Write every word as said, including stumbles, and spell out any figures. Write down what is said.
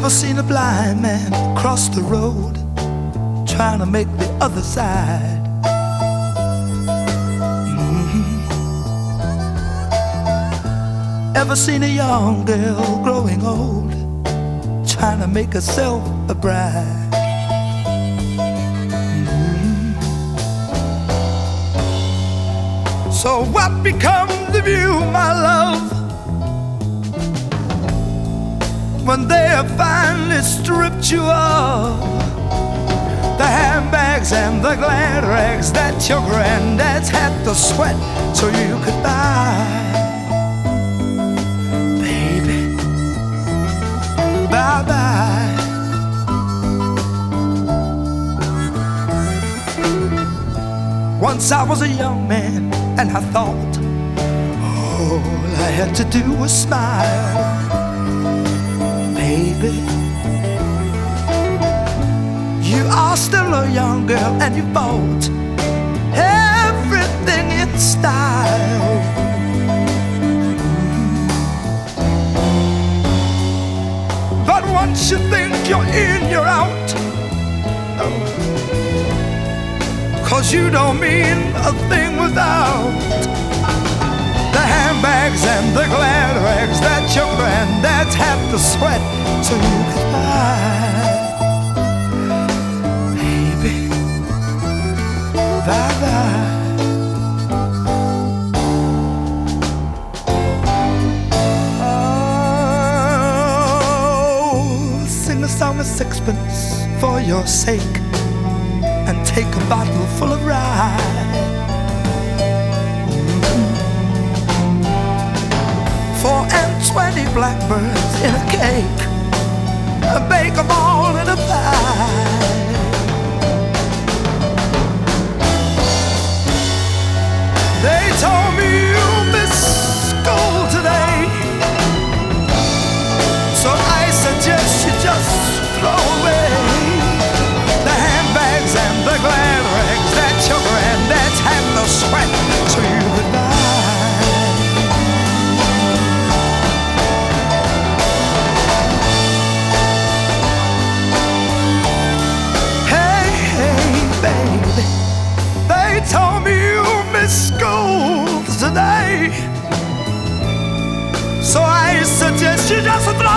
Ever seen a blind man cross the road trying to make the other side? Mm-hmm. Ever seen a young girl growing old trying to make herself a bride? Mm-hmm. So what becomes of you, my love, when they have finally stripped you of the handbags and the glad rags that your granddads had to sweat so you could buy? Baby, bye-bye. Once I was a young man and I thought all I had to do was smile. Baby, you are still a young girl and you bought everything in style. But once you think you're in, you're out. Oh. 'Cause you don't mean a thing without the handbags and the glad rags that your granddads had to sweat so you could buy. Baby, bye-bye. Oh, sing a song of sixpence for your sake and take a bottle full of rye. Four and twenty blackbirds in a cake, bake them all in a pie. They told me you missed school today, so I suggest you just throw away the handbags and the glad rags that your granddads had to sweat so you could buy. They told me you missed school today, so I suggest you just throw